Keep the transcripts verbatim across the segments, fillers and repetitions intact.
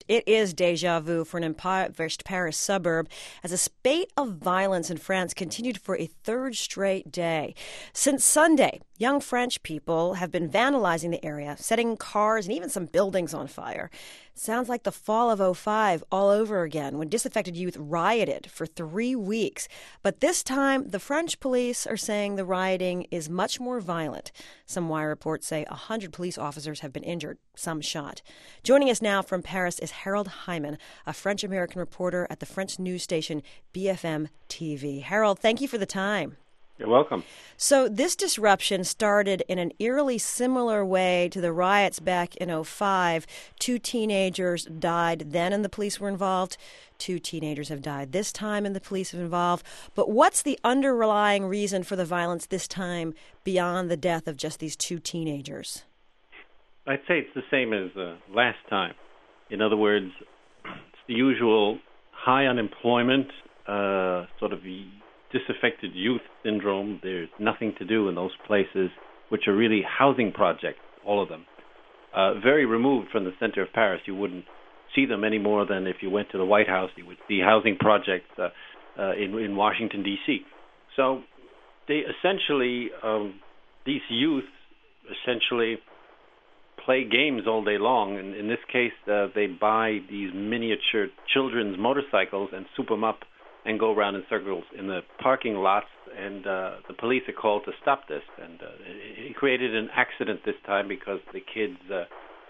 It is déjà vu for an impoverished Paris suburb as a spate of violence in France continued for a third straight day. Since Sunday, young French people have been vandalizing the area, setting cars and even some buildings on fire. Sounds like the fall of oh five all over again, when disaffected youth rioted for three weeks. But this time, the French police are saying the rioting is much more violent. Some wire reports say one hundred police officers have been injured, some shot. Joining us now from Paris is Harold Hyman, a French-American reporter at the French news station B F M T V. Harold, thank you for the time. You're welcome. So this disruption started in an eerily similar way to the riots back in oh five. Two teenagers died then and the police were involved. Two teenagers have died this time and the police have involved. But what's the underlying reason for the violence this time beyond the death of just these two teenagers? I'd say it's the same as uh, last time. In other words, it's the usual high unemployment, uh, sort of disaffected youth syndrome. There's nothing to do in those places, which are really housing projects, all of them. Uh, very removed from the center of Paris. You wouldn't see them any more than if you went to the White House. You would see housing projects uh, uh, in, in Washington, D C So they essentially, um, these youth essentially play games all day long. And in this case, uh, they buy these miniature children's motorcycles and soup them up and go around in circles in the parking lots, and uh, the police are called to stop this. And uh, it, it created an accident this time because the kids uh,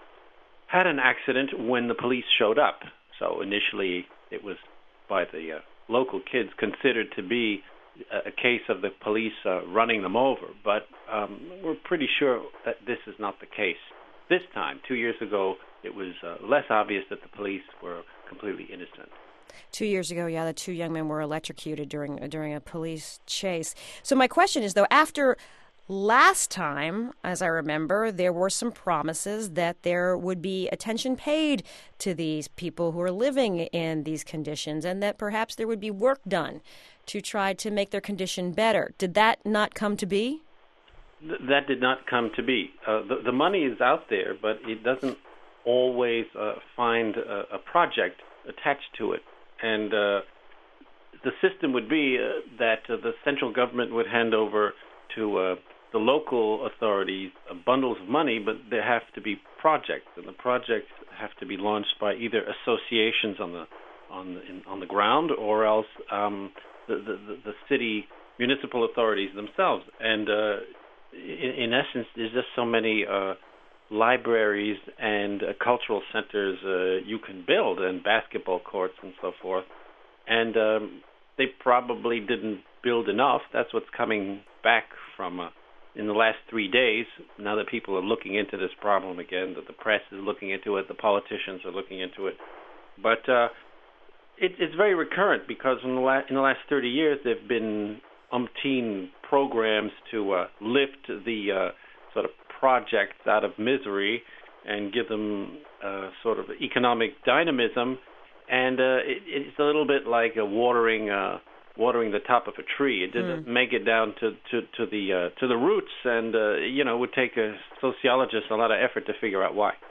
had an accident when the police showed up. So initially it was, by the uh, local kids, considered to be a, a case of the police uh, running them over. But um, we're pretty sure that this is not the case this time. Two years ago, it was uh, less obvious that the police were completely innocent. Two years ago, yeah, the two young men were electrocuted during during a police chase. So my question is, though, after last time, as I remember, there were some promises that there would be attention paid to these people who are living in these conditions and that perhaps there would be work done to try to make their condition better. Did that not come to be? Th- that did not come to be. Uh, the, the money is out there, but it doesn't always uh, find a, a project attached to it. And uh, the system would be uh, that uh, the central government would hand over to uh, the local authorities uh, bundles of money, but there have to be projects, and the projects have to be launched by either associations on the on the, in, on the ground, or else um, the, the the city municipal authorities themselves. And uh, in, in essence, there's just so many Uh, libraries and uh, cultural centers uh, you can build, and basketball courts and so forth. And um, they probably didn't build enough. That's what's coming back from uh, in the last three days. Now that people are looking into this problem again, that the press is looking into it, the politicians are looking into it. But uh, it, it's very recurrent because in the, la- in the last thirty years, there have been umpteen programs to uh, lift the uh, sort of projects out of misery and give them uh, sort of economic dynamism, and uh, it, it's a little bit like a watering uh, watering the top of a tree. It doesn't mm. make it down to to, to the uh, to the roots, and uh, you know, it would take a sociologist a lot of effort to figure out why.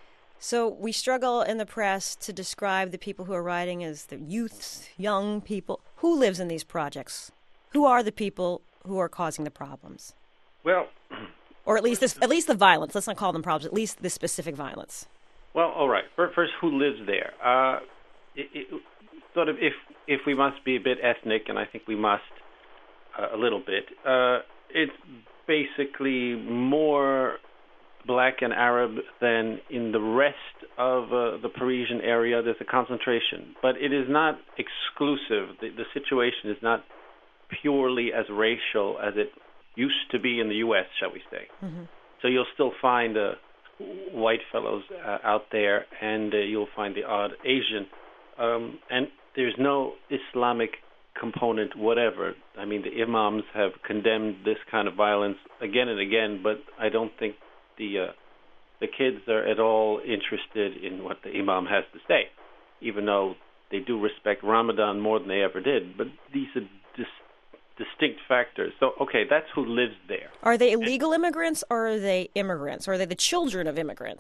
So we struggle in the press to describe the people who are rioting as the youths, young people. Who lives in these projects? Who are the people who are causing the problems? Well. Or at least this, at least the violence. Let's not call them problems. At least the specific violence. Well, all right. First, who lives there? Uh, it, it, sort of, if if we must be a bit ethnic, and I think we must uh, a little bit. Uh, it's basically more black and Arab than in the rest of uh, the Parisian area. There's a concentration, but it is not exclusive. The, the situation is not purely as racial as it used to be in the U S, shall we say. Mm-hmm. So you'll still find uh, white fellows uh, out there, and uh, you'll find the odd Asian. Um, and there's no Islamic component whatever. I mean, the imams have condemned this kind of violence again and again, but I don't think the uh, the kids are at all interested in what the imam has to say, even though they do respect Ramadan more than they ever did. But these are just distinct factors. So, okay, that's who lives there. Are they illegal immigrants, or are they immigrants? Or are they the children of immigrants?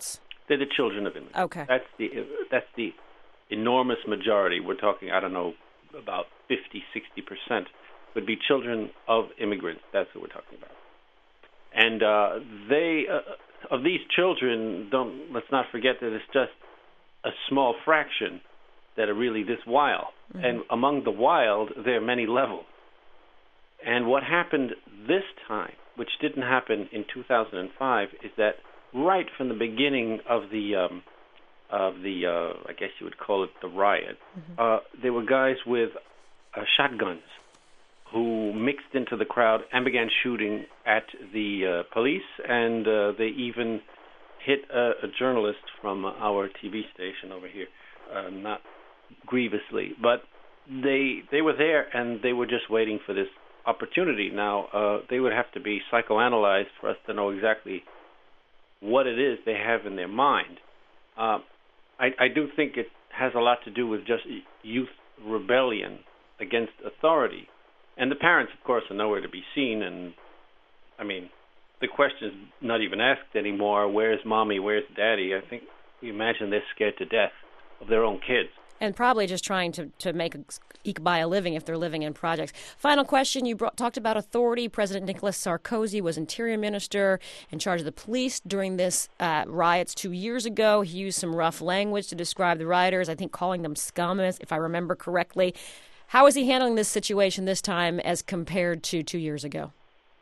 They're the children of immigrants. Okay. That's the that's the enormous majority. We're talking, I don't know, about fifty, sixty percent would be children of immigrants. That's what we're talking about. And uh, they, uh, of these children, don't let's not forget that it's just a small fraction that are really this wild. Mm-hmm. And among the wild, there are many levels. And what happened this time, which didn't happen in two thousand five, is that right from the beginning of the um, of the uh, I guess you would call it the riot, mm-hmm. uh, there were guys with uh, shotguns who mixed into the crowd and began shooting at the uh, police, and uh, they even hit a, a journalist from our T V station over here, uh, not grievously, but they they were there and they were just waiting for this opportunity. Now, uh, they would have to be psychoanalyzed for us to know exactly what it is they have in their mind. Uh, I, I do think it has a lot to do with just youth rebellion against authority. And the parents, of course, are nowhere to be seen. And, I mean, the question is not even asked anymore, where's mommy, where's daddy? I think we imagine they're scared to death of their own kids. And probably just trying to, to make eke by a living if they're living in projects. Final question, you brought, talked about authority. President Nicolas Sarkozy was interior minister in charge of the police during this uh, riots two years ago. He used some rough language to describe the rioters, I think calling them scum, if I remember correctly. How is he handling this situation this time as compared to two years ago?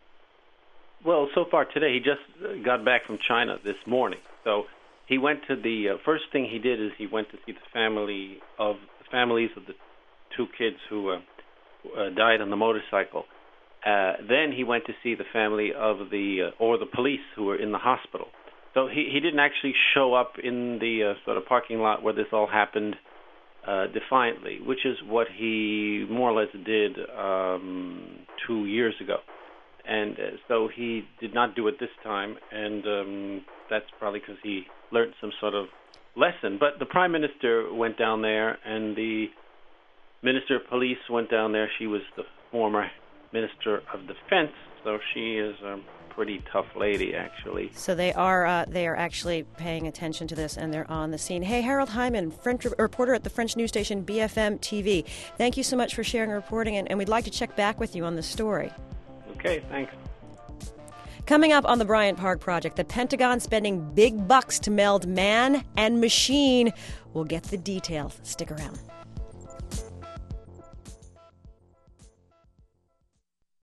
Well, so far today, he just got back from China this morning. So he went to the uh, first thing he did is he went to see the family of the families of the two kids who uh, uh, died on the motorcycle. Uh, then he went to see the family of the uh, or the police who were in the hospital. So he, he didn't actually show up in the uh, sort of parking lot where this all happened uh, defiantly, which is what he more or less did um, two years ago. And uh, so he did not do it this time, and um, that's probably because he learned some sort of lesson. But the Prime Minister went down there, and the Minister of Police went down there. She was the former Minister of Defense, so she is a pretty tough lady, actually. So they are uh, they are actually paying attention to this, and they're on the scene. Hey, Harold Hyman, French reporter at the French news station B F M T V. Thank you so much for sharing your reporting, and, and we'd like to check back with you on this story. Okay, thanks. Coming up on the Bryant Park Project, the Pentagon spending big bucks to meld man and machine. We'll get the details. Stick around.